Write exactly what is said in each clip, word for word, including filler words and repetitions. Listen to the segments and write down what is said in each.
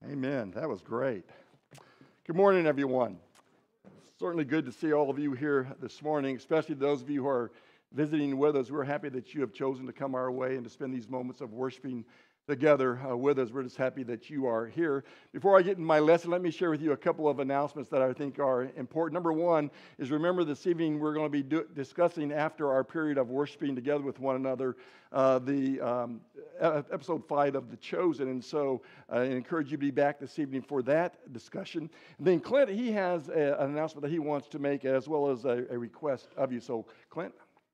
Amen. That was great. Good morning, everyone. Certainly good to see all of you here this morning, especially those of you who are visiting with us. We're happy that you have chosen to come our way and to spend these moments of worshiping together uh, with us. We're just happy that you are here. Before I get in my lesson, let me share with you a couple of announcements that I think are important. Number one is, remember, this evening we're going to be do- discussing, after our period of worshiping together with one another, uh, the um, episode five of The Chosen. And so I encourage you to be back this evening for that discussion. And then Clint, he has a, an announcement that he wants to make, as well as a, a request of you. So, Clint.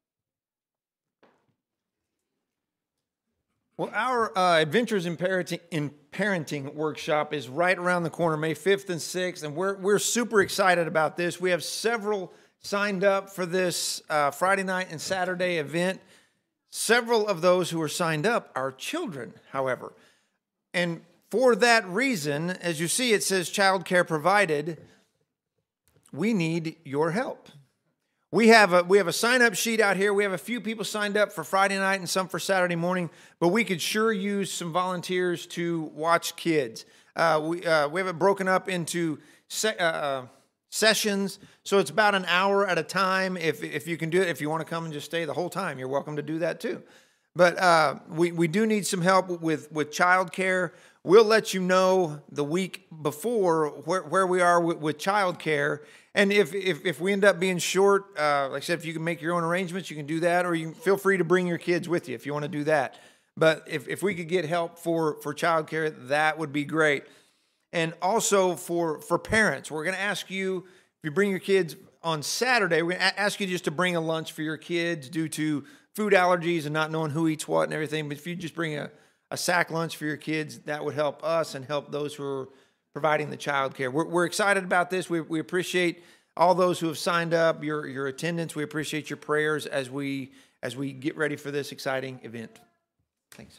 Well, our uh, Adventures in Parenting, in Parenting workshop is right around the corner, May fifth and sixth, and we're we're super excited about this. We have several signed up for this uh, Friday night and Saturday event. Several of those who are signed up are children, however. And for that reason, as you see, it says child care provided. We need your help. We have a we have a sign-up sheet out here. We have a few people signed up for Friday night and some for Saturday morning, but we could sure use some volunteers to watch kids. Uh, we uh, we have it broken up into se- uh, sessions, so it's about an hour at a time. If if you can do it, if you want to come and just stay the whole time, you're welcome to do that too. But uh, we we do need some help with with childcare. We'll let you know the week before where where we are with, with childcare. And if, if if we end up being short, uh, like I said, if you can make your own arrangements, you can do that, or you can feel free to bring your kids with you if you want to do that. But if, if we could get help for, for childcare, that would be great. And also for, for parents, we're going to ask you, if you bring your kids on Saturday, we're going to ask you just to bring a lunch for your kids due to food allergies and not knowing who eats what and everything. But if you just bring a, a sack lunch for your kids, that would help us and help those who are providing the child care. We're, we're excited about this. We, we appreciate all those who have signed up, your, your attendance. We appreciate your prayers as we as we get ready for this exciting event. Thanks.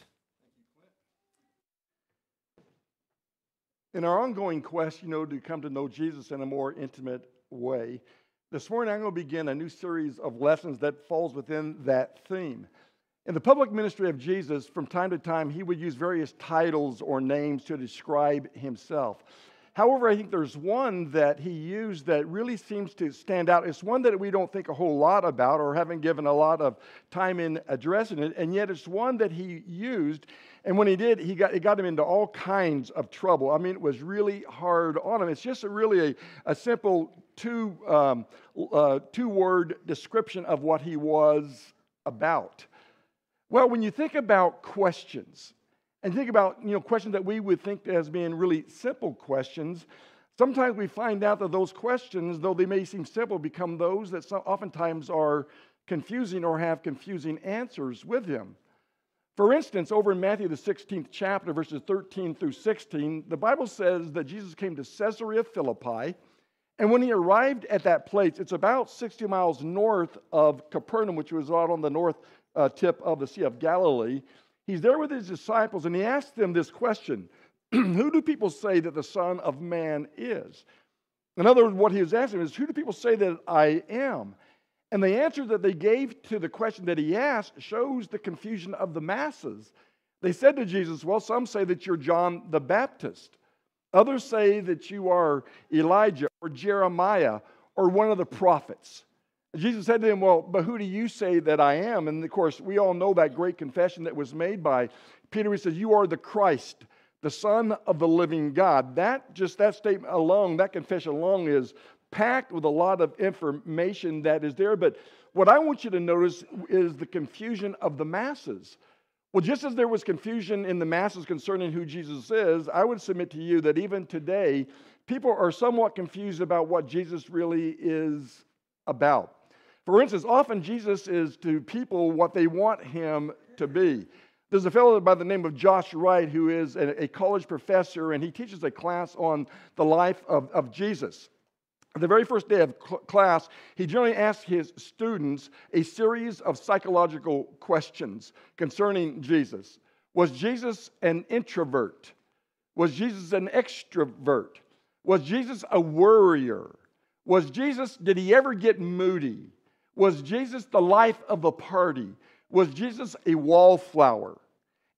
In our ongoing quest, you know, to come to know Jesus in a more intimate way, this morning I'm going to begin a new series of lessons that falls within that theme. In the public ministry of Jesus, from time to time, he would use various titles or names to describe himself. However, I think there's one that he used that really seems to stand out. It's one that we don't think a whole lot about or haven't given a lot of time in addressing it, and yet it's one that he used, and when he did, he got, it got him into all kinds of trouble. I mean, it was really hard on him. It's just a really a, a simple two, um, uh, two-word description of what he was about. Well, when you think about questions, and think about, you know, questions that we would think as being really simple questions, sometimes we find out that those questions, though they may seem simple, become those that so oftentimes are confusing or have confusing answers with them. For instance, over in Matthew, the sixteenth chapter, verses thirteen through sixteen, the Bible says that Jesus came to Caesarea Philippi, and when he arrived at that place, it's about sixty miles north of Capernaum, which was out on the north Uh, tip of the Sea of Galilee. He's there with his disciples, and he asked them this question: who do people say that the Son of Man is? In other words, what he was asking is, who do people say that I am? And the answer that they gave to the question that he asked shows the confusion of the masses. They said to Jesus, well, some say that you're John the Baptist. Others say that you are Elijah or Jeremiah or one of the prophets. Jesus said to him, well, but who do you say that I am? And of course, we all know that great confession that was made by Peter. He says, you are the Christ, the Son of the living God. That, just that statement alone, that confession alone is packed with a lot of information that is there. But what I want you to notice is the confusion of the masses. Well, just as there was confusion in the masses concerning who Jesus is, I would submit to you that even today, people are somewhat confused about what Jesus really is about. For instance, often Jesus is to people what they want him to be. There's a fellow by the name of Josh Wright who is a, a college professor, and he teaches a class on the life of, of Jesus. The very first day of cl- class, he generally asks his students a series of psychological questions concerning Jesus. Was Jesus an introvert? Was Jesus an extrovert? Was Jesus a worrier? Was Jesus, did he ever get moody? Was Jesus the life of the party? Was Jesus a wallflower?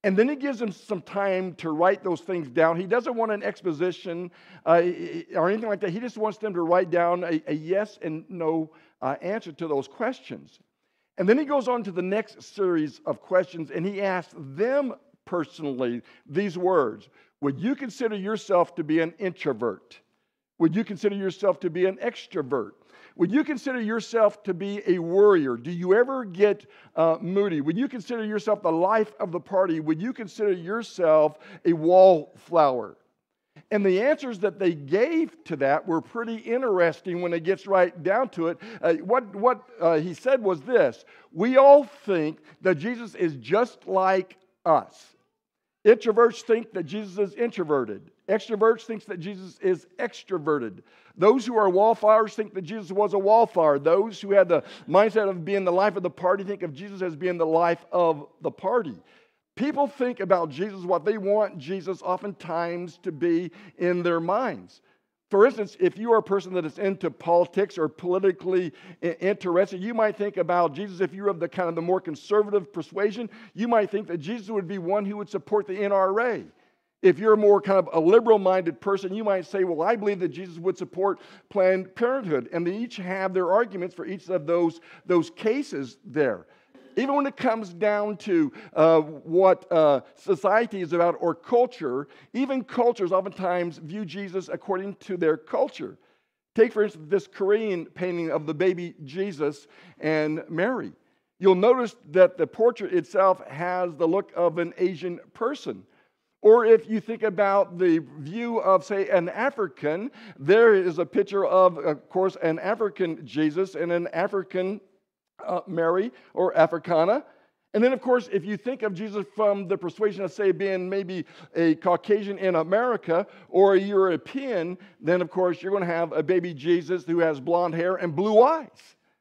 And then he gives them some time to write those things down. He doesn't want an exposition uh, or anything like that. He just wants them to write down a, a yes and no uh, answer to those questions. And then he goes on to the next series of questions, and he asks them personally these words. Would you consider yourself to be an introvert? Would you consider yourself to be an extrovert? Would you consider yourself to be a worrier? Do you ever get uh, moody? Would you consider yourself the life of the party? Would you consider yourself a wallflower? And the answers that they gave to that were pretty interesting when it gets right down to it. Uh, what what uh, he said was this: we all think that Jesus is just like us. Introverts think that Jesus is introverted. Extroverts think that Jesus is extroverted. Those who are wallflowers think that Jesus was a wallflower. Those who had the mindset of being the life of the party think of Jesus as being the life of the party. People think about Jesus what they want Jesus oftentimes to be in their minds. For instance, if you are a person that is into politics or politically interested, you might think about Jesus. If you're of the kind of the more conservative persuasion, you might think that Jesus would be one who would support the N R A. If you're a more kind of a liberal-minded person, you might say, well, I believe that Jesus would support Planned Parenthood. And they each have their arguments for each of those, those cases there. Even when it comes down to uh, what uh, society is about or culture, even cultures oftentimes view Jesus according to their culture. Take, for instance, this Korean painting of the baby Jesus and Mary. You'll notice that the portrait itself has the look of an Asian person. Or if you think about the view of, say, an African, there is a picture of, of course, an African Jesus and an African Uh, Mary or Africana. And then, of course, if you think of Jesus from the persuasion of, say, being maybe a Caucasian in America or a European, then, of course, you're going to have a baby Jesus who has blonde hair and blue eyes.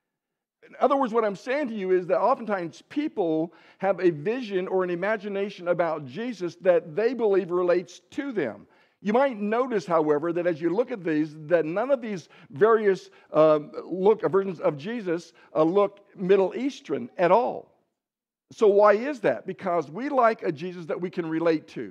In other words, what I'm saying to you is that oftentimes people have a vision or an imagination about Jesus that they believe relates to them. You might notice, however, that as you look at these, that none of these various um, look versions of Jesus uh, look Middle Eastern at all. So why is that? Because we like a Jesus that we can relate to.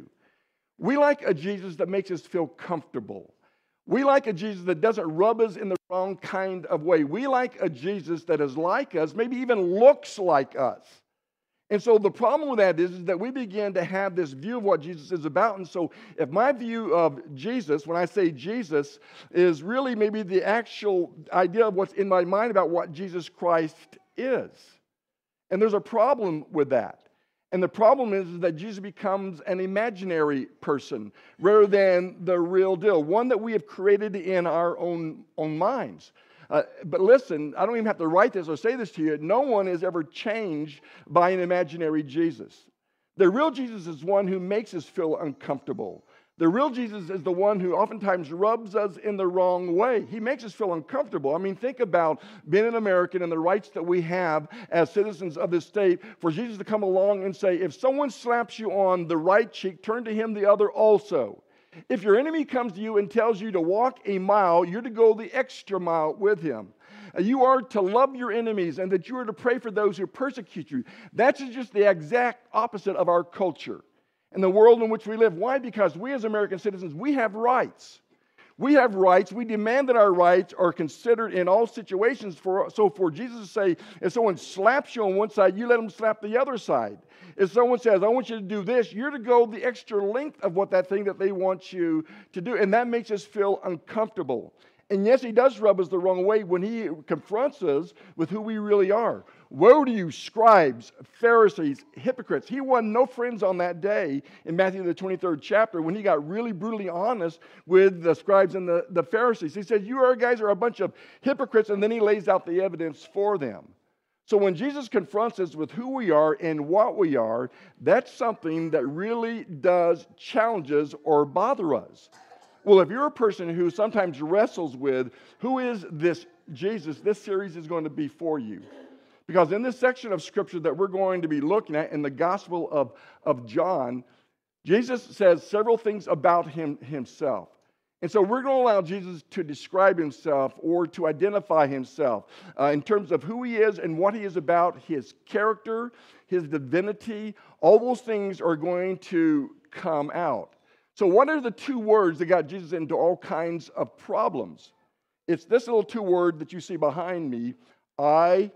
We like a Jesus that makes us feel comfortable. We like a Jesus that doesn't rub us in the wrong kind of way. We like a Jesus that is like us, maybe even looks like us. And so the problem with that is, is that we begin to have this view of what Jesus is about. And so if my view of Jesus, when I say Jesus, is really maybe the actual idea of what's in my mind about what Jesus Christ is. And there's a problem with that. And the problem is, is that Jesus becomes an imaginary person rather than the real deal, one that we have created in our own, own minds. Uh, but listen, I don't even have to write this or say this to you. No one is ever changed by an imaginary Jesus. The real Jesus is one who makes us feel uncomfortable. The real Jesus is the one who oftentimes rubs us in the wrong way. He makes us feel uncomfortable. I mean, think about being an American and the rights that we have as citizens of this state for Jesus to come along and say, if someone slaps you on the right cheek, turn to him the other also. If your enemy comes to you and tells you to walk a mile, you're to go the extra mile with him. You are to love your enemies and that you are to pray for those who persecute you. That's just the exact opposite of our culture and the world in which we live. Why? Because we as American citizens, we have rights. We have rights. We demand that our rights are considered in all situations. For, so for Jesus to say, if someone slaps you on one side, you let them slap the other side. If someone says, I want you to do this, you're to go the extra length of what that thing that they want you to do. And that makes us feel uncomfortable. And yes, he does rub us the wrong way when he confronts us with who we really are. Woe to you, scribes, Pharisees, hypocrites. He won no friends on that day in Matthew the twenty-third chapter when he got really brutally honest with the scribes and the, the Pharisees. He said, you are guys are a bunch of hypocrites, and then he lays out the evidence for them. So when Jesus confronts us with who we are and what we are, that's something that really does challenge us or bother us. Well, if you're a person who sometimes wrestles with who is this Jesus, this series is going to be for you. Because in this section of Scripture that we're going to be looking at in the Gospel of, of John, Jesus says several things about him himself. And so we're going to allow Jesus to describe himself or to identify himself uh, in terms of who he is and what he is about, his character, his divinity. All those things are going to come out. So what are the two words that got Jesus into all kinds of problems? It's this little two word that you see behind me, I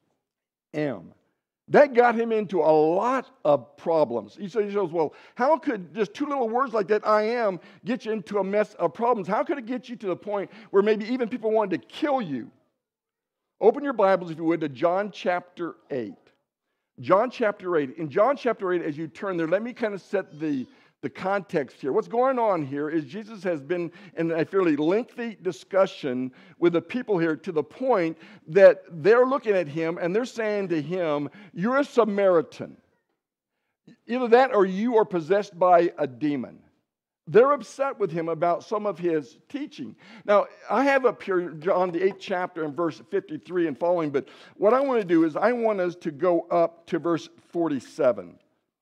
am. That got him into a lot of problems. He says, well, how could just two little words like that, I am, get you into a mess of problems? How could it get you to the point where maybe even people wanted to kill you? Open your Bibles, if you would, to John chapter eight. John chapter eight. In John chapter eight, as you turn there, let me kind of set the, the context here. What's going on here is Jesus has been in a fairly lengthy discussion with the people here to the point that they're looking at him and they're saying to him, you're a Samaritan. Either that or you are possessed by a demon. They're upset with him about some of his teaching. Now, I have up here John the eighth chapter and verse fifty-three and following, but what I want to do is I want us to go up to verse forty-seven.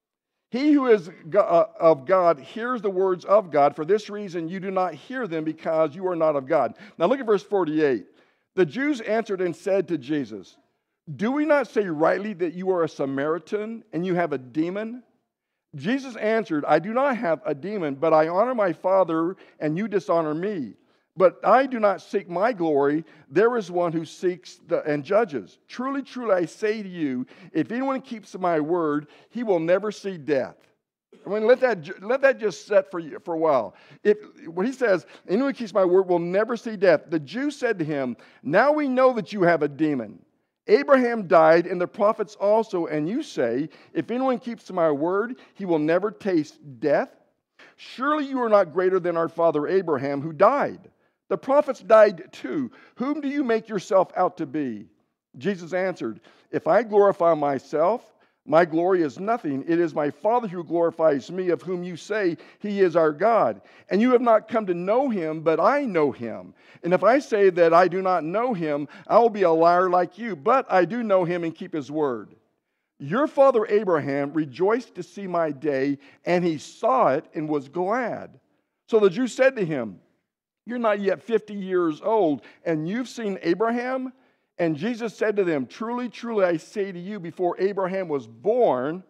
He who is of God hears the words of God. For this reason you do not hear them, because you are not of God. Now look at verse forty-eight. The Jews answered and said to Jesus, do we not say rightly that you are a Samaritan and you have a demon? Jesus answered, I do not have a demon, but I honor my Father, and you dishonor me. But I do not seek my glory. There is one who seeks the, and judges. Truly, truly, I say to you, if anyone keeps my word, he will never see death. I mean, let that, let that just set for you for a while. If, when he says, anyone who keeps my word will never see death, the Jews said to him, now we know that you have a demon. Abraham died, and the prophets also, and you say, if anyone keeps my word, he will never taste death. Surely you are not greater than our father Abraham, who died. The prophets died too. Whom do you make yourself out to be? Jesus answered, if I glorify myself, my glory is nothing. It is my Father who glorifies me, of whom you say he is our God. And you have not come to know him, but I know him. And if I say that I do not know him, I will be a liar like you. But I do know him and keep his word. Your father Abraham rejoiced to see my day, and he saw it and was glad. So the Jews said to him, you're not yet fifty years old, and you've seen Abraham? And Jesus said to them, truly, truly, I say to you, before Abraham was born,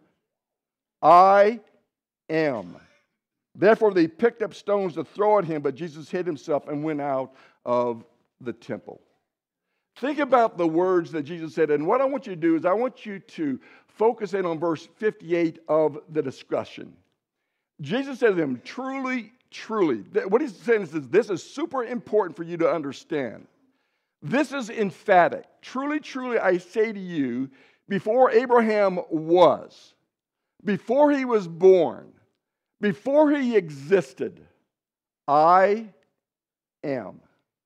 I am. Therefore they picked up stones to throw at him, but Jesus hid himself and went out of the temple. Think about the words that Jesus said, and what I want you to do is I want you to focus in on verse fifty-eight of the discussion. Jesus said to them, truly, truly. What he's saying is this is super important for you to understand. This is emphatic. Truly, truly, I say to you, before Abraham was, before he was born, before he existed, I am.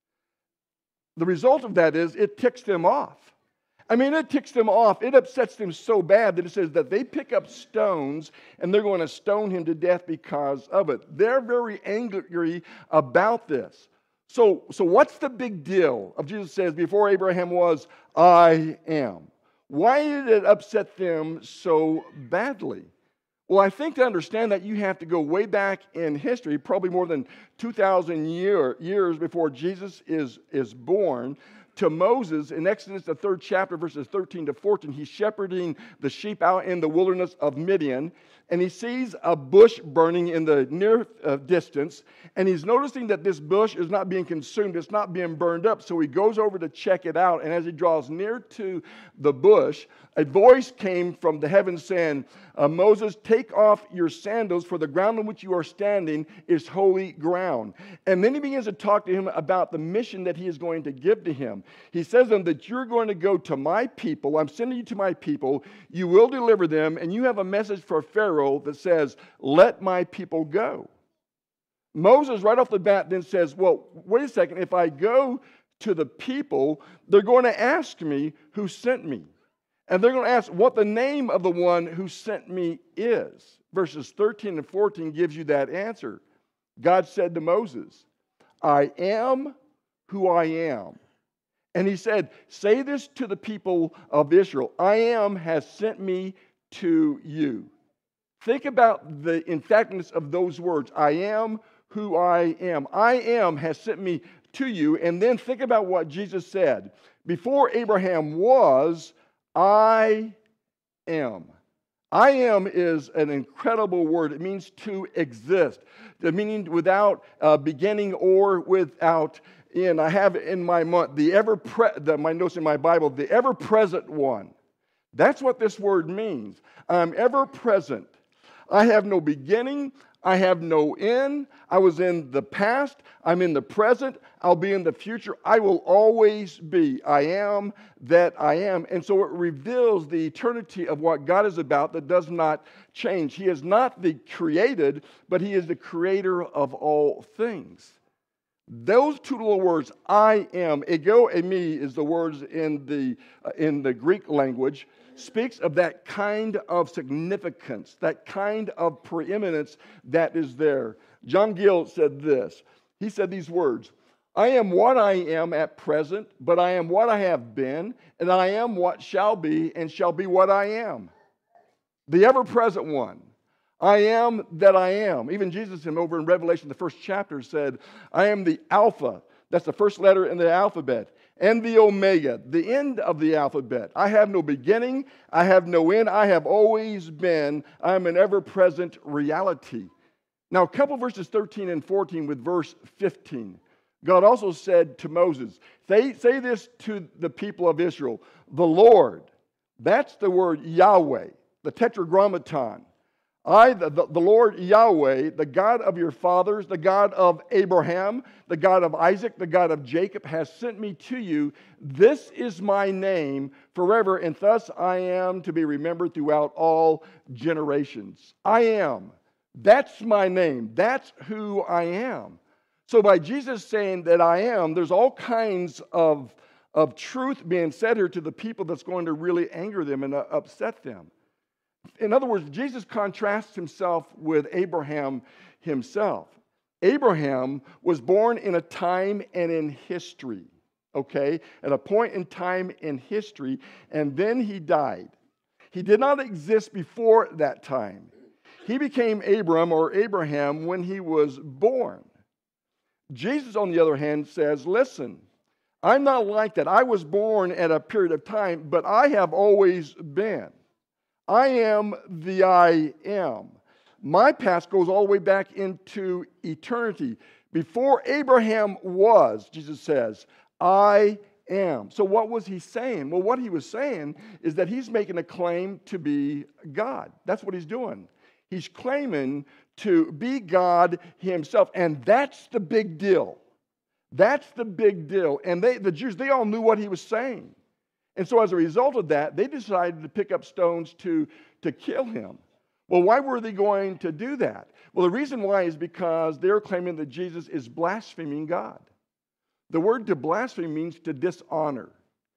The result of that is it ticks them off. I mean, it ticks them off. It upsets them so bad that it says that they pick up stones and they're going to stone him to death because of it. They're very angry about this. So, so what's the big deal of Jesus says, before Abraham was, I am? Why did it upset them so badly? Well, I think to understand that you have to go way back in history, probably more than two thousand year, years before Jesus is, is born, to Moses in Exodus, the third chapter, verses thirteen to fourteen. He's shepherding the sheep out in the wilderness of Midian, and he sees a bush burning in the near uh, distance, and he's noticing that this bush is not being consumed, it's not being burned up, so he goes over to check it out, and as he draws near to the bush, a voice came from the heavens saying, uh, Moses, take off your sandals, for the ground on which you are standing is holy ground. And then he begins to talk to him about the mission that he is going to give to him. He says to him that you're going to go to my people, I'm sending you to my people, you will deliver them, and you have a message for Pharaoh that says, let my people go. Moses right off the bat then says, well, wait a second, if I go to the people, they're going to ask me who sent me. And they're going to ask what the name of the one who sent me is. Verses thirteen and fourteen gives you that answer. God said to Moses, I am who I am. And he said, say this to the people of Israel, I am has sent me to you. Think about the emphaticness of those words, I am who I am. I am has sent me to you. And then think about what Jesus said. Before Abraham was, I am. I am is an incredible word. It means to exist. The meaning without uh, beginning or without end. I have in my the ever pre, the, my notes in my Bible, the ever present one. That's what this word means. I'm ever present. I have no beginning. I have no end. I was in the past. I'm in the present. I'll be in the future. I will always be. I am that I am. And so it reveals the eternity of what God is about that does not change. He is not the created, but He is the creator of all things. Those two little words, I am, ego eimi is the words in the, uh, in the Greek language, speaks of that kind of significance, that kind of preeminence that is there. John Gill said this. He said these words, I am what I am at present, but I am what I have been, and I am what shall be, and shall be what I am. The ever-present one. I am that I am. Even Jesus, him over in Revelation, the first chapter, said, I am the Alpha. That's the first letter in the alphabet. And the Omega, the end of the alphabet. I have no beginning. I have no end. I have always been. I am an ever-present reality. Now, a couple verses thirteen and fourteen with verse fifteen. God also said to Moses, say, say this to the people of Israel, the Lord, that's the word Yahweh, the tetragrammaton. I, the, the Lord Yahweh, the God of your fathers, the God of Abraham, the God of Isaac, the God of Jacob, has sent me to you. This is my name forever, and thus I am to be remembered throughout all generations. I am. That's my name. That's who I am. So by Jesus saying that I am, there's all kinds of, of truth being said here to the people that's going to really anger them and uh, upset them. In other words, Jesus contrasts himself with Abraham himself. Abraham was born in a time and in history, okay? At a point in time in history, and then he died. He did not exist before that time. He became Abram or Abraham when he was born. Jesus, on the other hand, says, listen, I'm not like that. I was born at a period of time, but I have always been. I am the I am. My past goes all the way back into eternity. Before Abraham was, Jesus says, I am. So what was he saying? Well, what he was saying is that he's making a claim to be God. That's what he's doing. He's claiming to be God himself, and that's the big deal. That's the big deal. And they, the Jews, they all knew what he was saying. And so as a result of that, they decided to pick up stones to, to kill him. Well, why were they going to do that? Well, the reason why is because they're claiming that Jesus is blaspheming God. The word to blaspheme means to dishonor.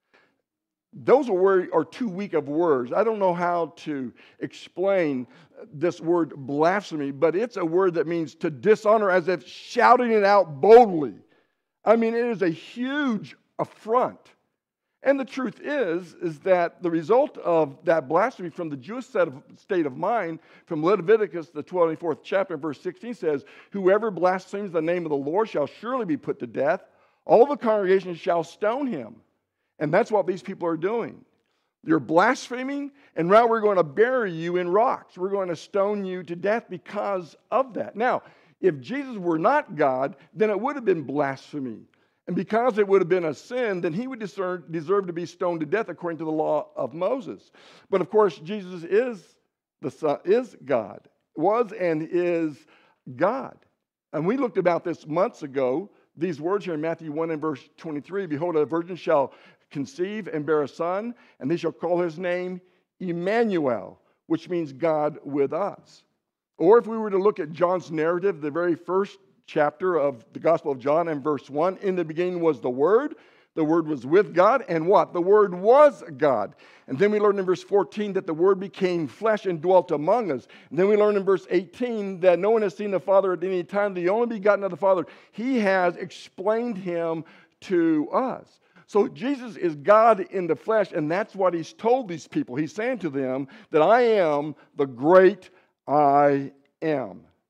Those are, are too weak of words. I don't know how to explain this word blasphemy, but it's a word that means to dishonor, as if shouting it out boldly. I mean, it is a huge affront. And the truth is, is that the result of that blasphemy from the Jewish set of, state of mind, from Leviticus, the twenty-fourth chapter, verse sixteen says, whoever blasphemes the name of the Lord shall surely be put to death. All the congregation shall stone him. And that's what these people are doing. You're blaspheming, and now we're going to bury you in rocks. We're going to stone you to death because of that. Now, if Jesus were not God, then it would have been blasphemy. And because it would have been a sin, then he would deserve, deserve to be stoned to death according to the law of Moses. But of course, Jesus is the Son, is God, was and is God. And we looked about this months ago, these words here in Matthew one and verse twenty-three, behold, a virgin shall conceive and bear a son, and they shall call his name Emmanuel, which means God with us. Or if we were to look at John's narrative, the very first chapter of the Gospel of John and verse one, in the beginning was the Word. The Word was with God, and what? The Word was God. And then we learn in verse fourteen that the Word became flesh and dwelt among us. And then we learn in verse eighteen that no one has seen the Father at any time, the only begotten of the Father. He has explained him to us. So Jesus is God in the flesh, and that's what he's told these people. He's saying to them that I am the great I am.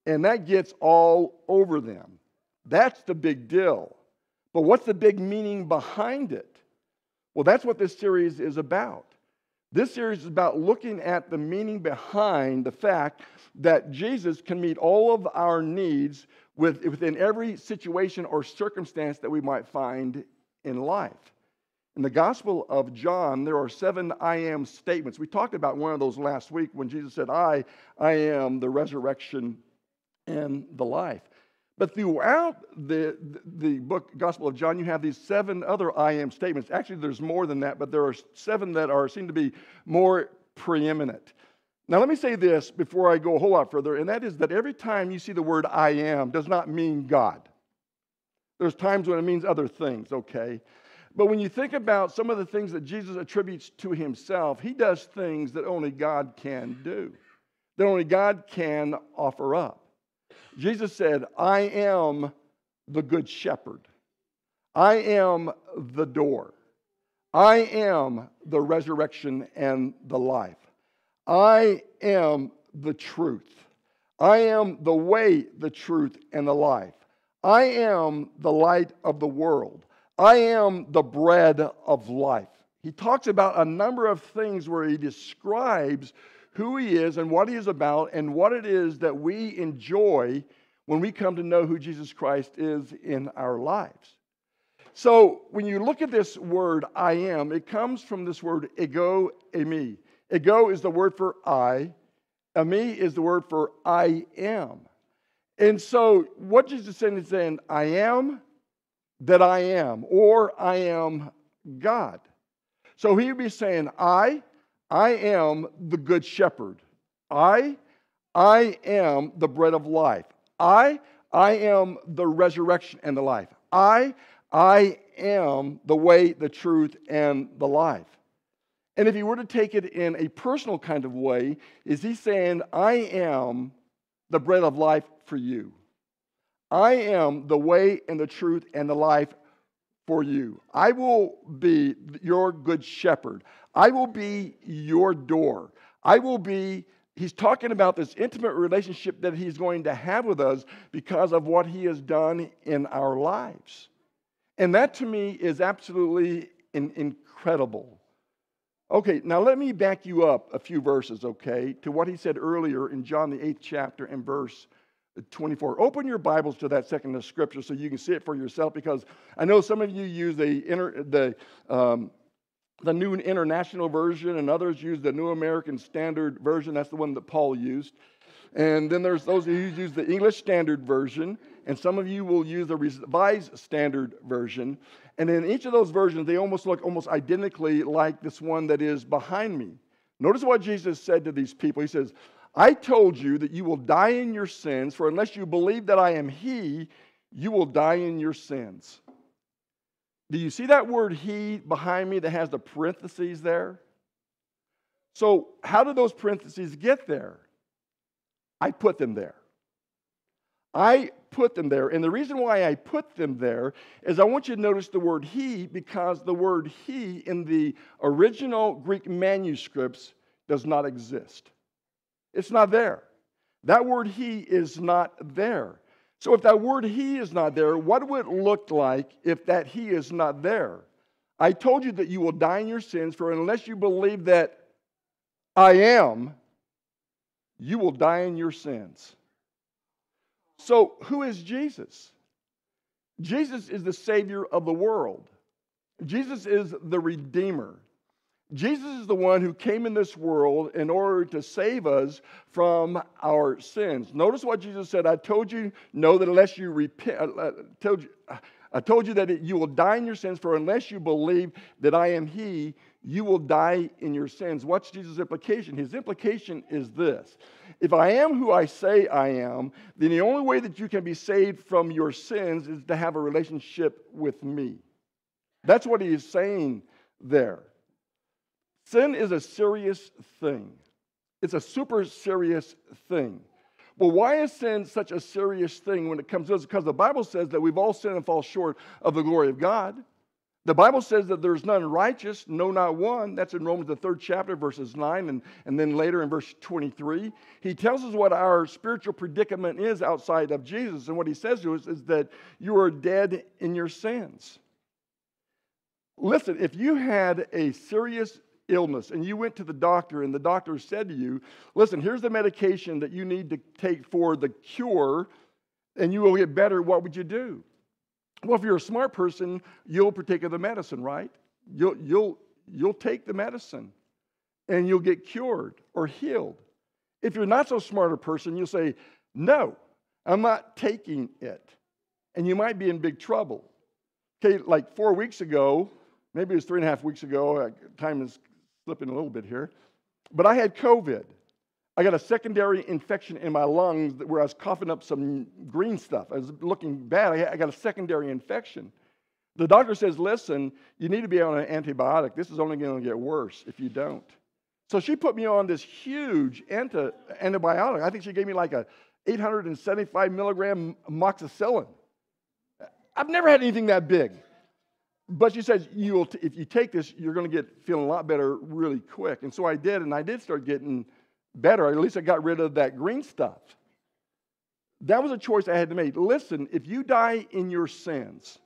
and that gets all over them. That's the big deal. But what's the big meaning behind it? Well, that's what this series is about. This series is about looking at the meaning behind the fact that Jesus can meet all of our needs with, within every situation or circumstance that we might find in life. In the Gospel of John, there are seven I am statements. We talked about one of those last week when Jesus said, I, I am the resurrection and the life. But throughout the, the book, Gospel of John, you have these seven other I am statements. Actually, there's more than that, but there are seven that are seem to be more preeminent. Now, let me say this before I go a whole lot further, and that is that every time you see the word I am does not mean God. There's times when it means other things, okay? But when you think about some of the things that Jesus attributes to himself, he does things that only God can do, that only God can offer up. Jesus said, I am the good shepherd. I am the door. I am the resurrection and the life. I am the truth. I am the way, the truth, and the life. I am the light of the world. I am the bread of life. He talks about a number of things where he describes who he is and what he is about and what it is that we enjoy when we come to know who Jesus Christ is in our lives. So when you look at this word, I am, it comes from this word ego eimi. Ego is the word for I. Eimi is the word for I am. And so what Jesus is saying is saying, I am that I am, or I am God. So he would be saying, I, I am the good shepherd. I, I am the bread of life. I, I am the resurrection and the life. I, I am the way, the truth, and the life. And if he were to take it in a personal kind of way, is he saying, I am the bread of life for you. I am the way and the truth and the life for you. I will be your good shepherd. I will be your door. I will be, he's talking about this intimate relationship that he's going to have with us because of what he has done in our lives. And that to me is absolutely in, incredible. Okay, now let me back you up a few verses, okay, to what he said earlier in John the eighth chapter and verse twenty-four. Open your Bibles to that section of Scripture so you can see it for yourself, because I know some of you use the inter, the um, the New International Version, and others use the New American Standard Version. That's the one that Paul used. And then there's those who use the English Standard Version, and some of you will use the Revised Standard Version. And in each of those versions, they almost look almost identically like this one that is behind me. Notice what Jesus said to these people. He says, I told you that you will die in your sins, for unless you believe that I am He, you will die in your sins. Do you see that word He behind me that has the parentheses there? So how did those parentheses get there? I put them there. I put them there. And the reason why I put them there is I want you to notice the word He, because the word He in the original Greek manuscripts does not exist. It's not there. That word He is not there. So if that word He is not there, what would it look like if that He is not there? I told you that you will die in your sins, for unless you believe that I am, you will die in your sins. So who is Jesus? Jesus is the Savior of the world. Jesus is the Redeemer. Jesus is the one who came in this world in order to save us from our sins. Notice what Jesus said. I told you, know that unless you repent, I told you, I told you that you will die in your sins, for unless you believe that I am He, you will die in your sins. What's Jesus' implication? His implication is this. If I am who I say I am, then the only way that you can be saved from your sins is to have a relationship with me. That's what he is saying there. Sin is a serious thing. It's a super serious thing. Well, why is sin such a serious thing when it comes to us? Because the Bible says that we've all sinned and fall short of the glory of God. The Bible says that there's none righteous, no, not one. That's in Romans, the third chapter, verses nine, and, and then later in verse twenty-three. He tells us what our spiritual predicament is outside of Jesus. And what he says to us is that you are dead in your sins. Listen, if you had a serious illness and you went to the doctor and the doctor said to you, listen, here's the medication that you need to take for the cure and you will get better, what would you do? Well, if you're a smart person, you'll partake of the medicine, right? You'll, you'll, you'll take the medicine and you'll get cured or healed. If you're not so smart a person, you'll say, no, I'm not taking it. And you might be in big trouble. Okay, like four weeks ago, maybe it was three and a half weeks ago, time is slipping a little bit here, but I had COVID. I got a secondary infection in my lungs where I was coughing up some green stuff. I was looking bad. I got a secondary infection. The doctor says, listen, you need to be on an antibiotic. This is only going to get worse if you don't. So she put me on this huge anti- antibiotic. I think she gave me like a eight hundred seventy-five milligram amoxicillin. I've never had anything that big. But she says, you will t- if you take this, you're going to get feeling a lot better really quick. And so I did, and I did start getting better. At least I got rid of that green stuff. That was a choice I had to make. Listen, if you die in your sins,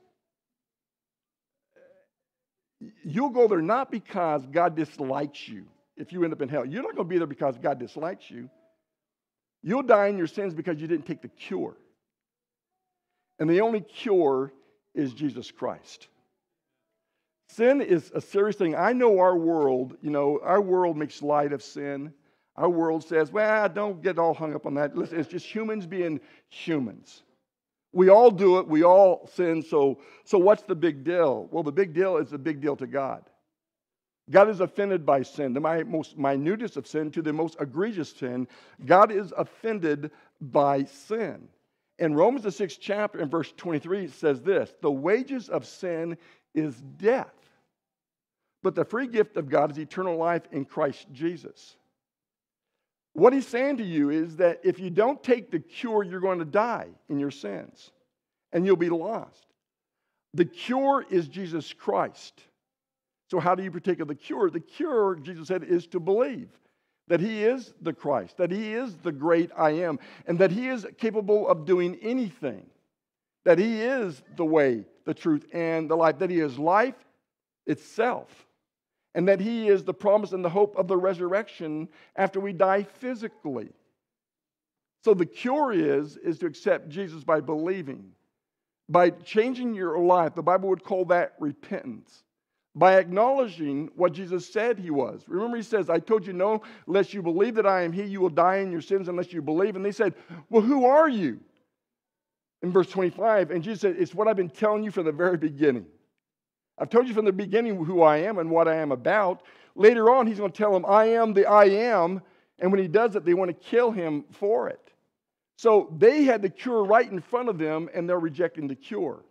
you'll go there not because God dislikes you. If you end up in hell, you're not going to be there because God dislikes you. You'll die in your sins because you didn't take the cure. And the only cure is Jesus Christ. Sin is a serious thing. I know our world, you know, our world makes light of sin. Our world says, well, don't get all hung up on that. Listen, it's just humans being humans. We all do it. We all sin. So, so what's the big deal? Well, the big deal is the big deal to God. God is offended by sin, the most minutest of sin to the most egregious sin. God is offended by sin. In Romans, the sixth chapter, in verse twenty-three, it says this, the wages of sin is death, but the free gift of God is eternal life in Christ Jesus. What he's saying to you is that if you don't take the cure, you're going to die in your sins, and you'll be lost. The cure is Jesus Christ. So how do you partake of the cure? The cure, Jesus said, is to believe that he is the Christ, that he is the great I am, and that he is capable of doing anything, that he is the way, the truth, and the life, that he is life itself, and that he is the promise and the hope of the resurrection after we die physically. So the cure is, is to accept Jesus by believing, by changing your life. The Bible would call that repentance. By acknowledging what Jesus said he was. Remember, he says, I told you no, unless you believe that I am he, you will die in your sins unless you believe. And they said, well, who are you? In verse twenty-five, and Jesus said, it's what I've been telling you from the very beginning. I've told you from the beginning who I am and what I am about. Later on, he's going to tell them, I am the I am. And when he does it, they want to kill him for it. So they had the cure right in front of them, and they're rejecting the cure.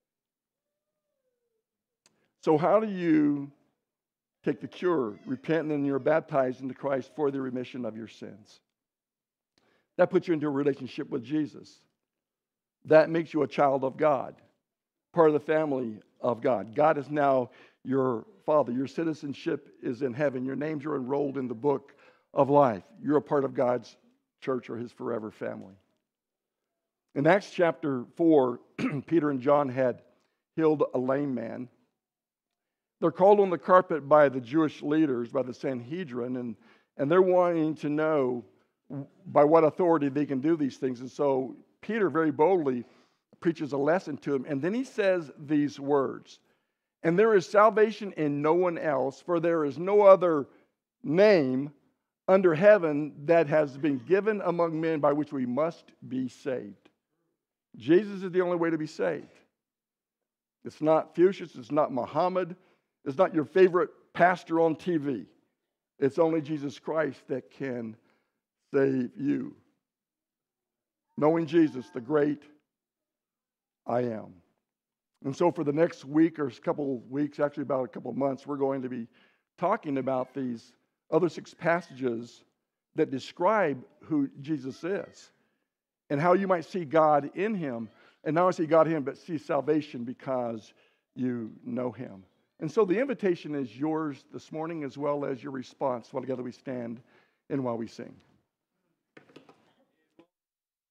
So how do you take the cure? Repent, and then you're baptized into Christ for the remission of your sins. That puts you into a relationship with Jesus. That makes you a child of God, part of the family of God. God is now your Father. Your citizenship is in heaven. Your names are enrolled in the book of life. You're a part of God's church or his forever family. In Acts chapter four, Peter and John had healed a lame man. They're called on the carpet by the Jewish leaders, by the Sanhedrin, and, and they're wanting to know by what authority they can do these things. And so Peter very boldly preaches a lesson to him, and then he says these words, and there is salvation in no one else, for there is no other name under heaven that has been given among men by which we must be saved. Jesus is the only way to be saved. It's not Fuchsius, it's not Muhammad, it's not your favorite pastor on T V. It's only Jesus Christ that can save you. Knowing Jesus, the great I am. And so for the next week or a couple of weeks, actually about a couple of months, we're going to be talking about these other six passages that describe who Jesus is and how you might see God in him. And not only see God in him, but see salvation because you know him. And so the invitation is yours this morning as well as your response while together we stand and while we sing.